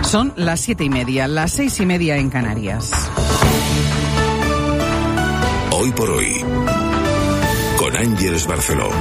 Son las 7:30, las 6:30 en Canarias. Hoy por hoy, con Ángeles Barceló.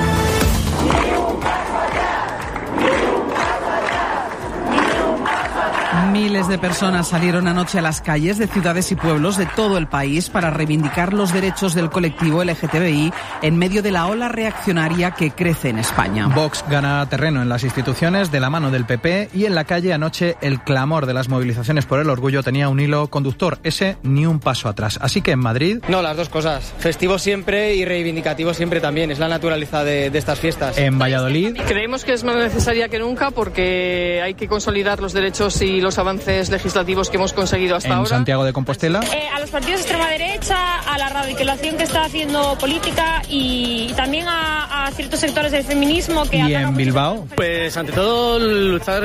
Miles de personas salieron anoche a las calles de ciudades y pueblos de todo el país para reivindicar los derechos del colectivo LGTBI en medio de la ola reaccionaria que crece en España. Vox gana terreno en las instituciones de la mano del PP y en la calle anoche el clamor de las movilizaciones por el orgullo tenía un hilo conductor, ese ni un paso atrás. Así que en Madrid... No, las dos cosas. Festivo siempre y reivindicativo siempre también. Es la naturaleza de estas fiestas. En Valladolid... Creemos que es más necesaria que nunca porque hay que consolidar los derechos y los avances legislativos que hemos conseguido hasta ahora. En Santiago de Compostela. A los partidos de extrema derecha, a la radicalización que está haciendo política y también a ciertos sectores del feminismo que... ¿Y en Bilbao? Pues ante todo luchar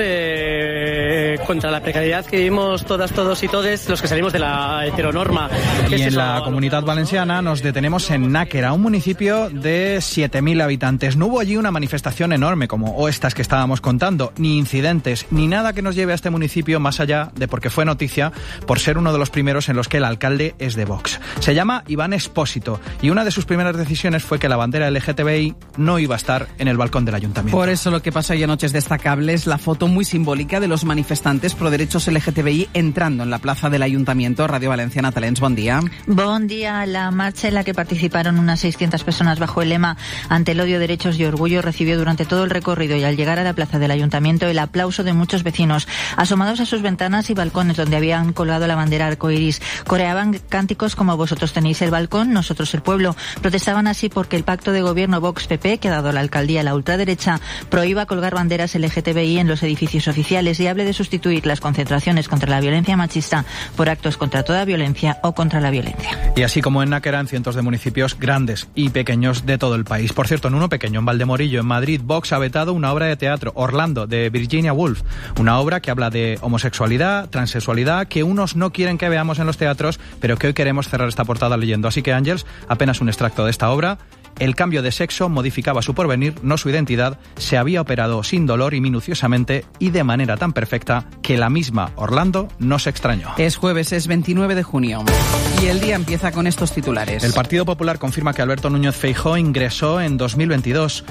contra la precariedad que vivimos todas, todos y todes los que salimos de la heteronorma. Y en la Comunidad Valenciana nos detenemos en Náquera, un municipio de 7.000 habitantes. No hubo allí una manifestación enorme como estas que estábamos contando, ni incidentes, ni nada que nos lleve a este municipio más allá de porque fue noticia por ser uno de los primeros en los que el alcalde es de Vox. Se llama Iván Expósito y una de sus primeras decisiones fue que la bandera LGTBI no iba a estar en el balcón del ayuntamiento. Por eso lo que pasó ayer anoche es destacable, es la foto muy simbólica de los manifestantes pro derechos LGTBI entrando en la plaza del ayuntamiento. Radio Valenciana, Talents, buen día. Buen día. La marcha en la que participaron unas 600 personas bajo el lema Ante el odio, derechos y orgullo recibió durante todo el recorrido y al llegar a la plaza del ayuntamiento el aplauso de muchos vecinos, asomados a sus ventanas y balcones donde habían colgado la bandera arcoiris. Coreaban cánticos como vosotros tenéis el balcón, nosotros el pueblo. Protestaban así porque el pacto de gobierno Vox-PP, que ha dado a la alcaldía a la ultraderecha, prohíba colgar banderas LGTBI en los edificios oficiales y hable de sustituir las concentraciones contra la violencia machista por actos contra toda violencia o contra la violencia. Y así como en Náquera, en cientos de municipios grandes y pequeños de todo el país. Por cierto, en uno pequeño, en Valdemorillo, en Madrid, Vox ha vetado una obra de teatro, Orlando, de Virginia Woolf. Una obra que habla de homosexualidad, transexualidad, que unos no quieren que veamos en los teatros, pero que hoy queremos cerrar esta portada leyendo. Así que, Ángels, apenas un extracto de esta obra. El cambio de sexo modificaba su porvenir, no su identidad. Se había operado sin dolor y minuciosamente y de manera tan perfecta que la misma Orlando no se extrañó. Es jueves, es 29 de junio y el día empieza con estos titulares. El Partido Popular confirma que Alberto Núñez Feijóo ingresó en 2022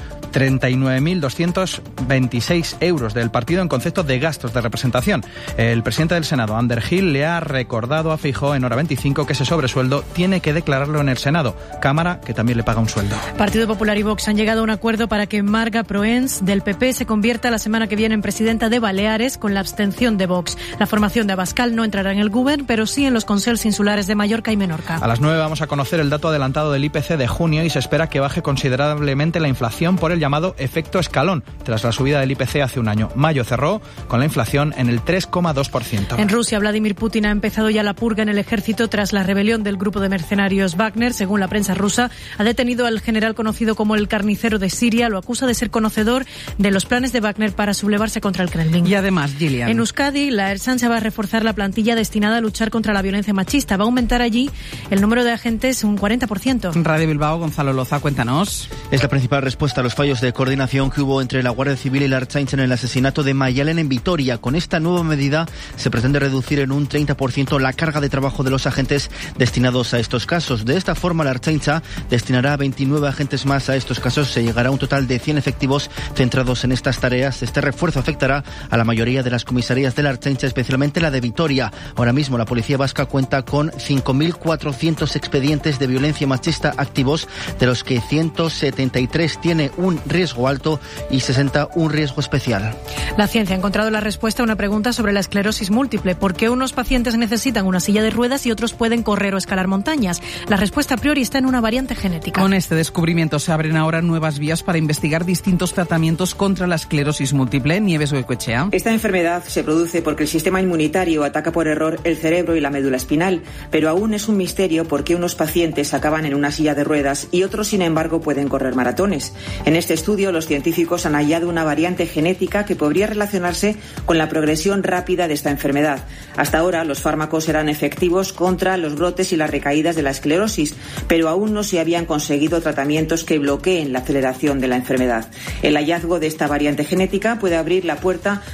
39.226 euros del partido en concepto de gastos de representación. El presidente del Senado, Ander Gil, le ha recordado a Feijóo en hora 25 que ese sobresueldo tiene que declararlo en el Senado, Cámara que también le paga un sueldo. Partido Popular y Vox han llegado a un acuerdo para que Marga Proens, del PP, se convierta la semana que viene en presidenta de Baleares con la abstención de Vox. La formación de Abascal no entrará en el Govern, pero sí en los Consels Insulares de Mallorca y Menorca. A las 9 vamos a conocer el dato adelantado del IPC de junio y se espera que baje considerablemente la inflación por el llamado efecto escalón, tras la subida del IPC hace un año. Mayo cerró con la inflación en el 3,2%. En Rusia, Vladimir Putin ha empezado ya la purga en el ejército tras la rebelión del grupo de mercenarios Wagner. Según la prensa rusa, ha detenido al general conocido como el carnicero de Siria, lo acusa de ser conocedor de los planes de Wagner para sublevarse contra el Kremlin. Y además, Gillian. En Euskadi, la Ertzaintza va a reforzar la plantilla destinada a luchar contra la violencia machista. Va a aumentar allí el número de agentes un 40%. Radio Bilbao, Gonzalo Loza, cuéntanos. Es la principal respuesta a los fallos de coordinación que hubo entre la Guardia Civil y la Ertzaintza en el asesinato de Mayalen en Vitoria. Con esta nueva medida se pretende reducir en un 30% la carga de trabajo de los agentes destinados a estos casos. De esta forma, la Ertzaintza destinará 29 agentes más a estos casos. Se llegará a un total de 100 efectivos centrados en estas tareas. Este refuerzo afectará a la mayoría de las comisarías de la Ertzaintza, especialmente la de Vitoria. Ahora mismo la policía vasca cuenta con 5.400 expedientes de violencia machista activos, de los que 173 tiene un riesgo alto y 60 un riesgo especial. La ciencia ha encontrado la respuesta a una pregunta sobre la esclerosis múltiple. ¿Por qué unos pacientes necesitan una silla de ruedas y otros pueden correr o escalar montañas? La respuesta a priori está en una variante genética. Con este descubrimiento se abren ahora nuevas vías para investigar distintos tratamientos contra la esclerosis múltiple. Nieves Goicoechea. Esta enfermedad se produce porque el sistema inmunitario ataca por error el cerebro y la médula espinal, pero aún es un misterio por qué unos pacientes acaban en una silla de ruedas y otros, sin embargo, pueden correr maratones. En este estudio, los científicos han hallado una variante genética que podría relacionarse con la progresión rápida de esta enfermedad. Hasta ahora, los fármacos eran efectivos contra los brotes y las recaídas de la esclerosis, pero aún no se habían conseguido tratamientos que bloqueen la aceleración de la enfermedad. El hallazgo de esta variante genética puede abrir la puerta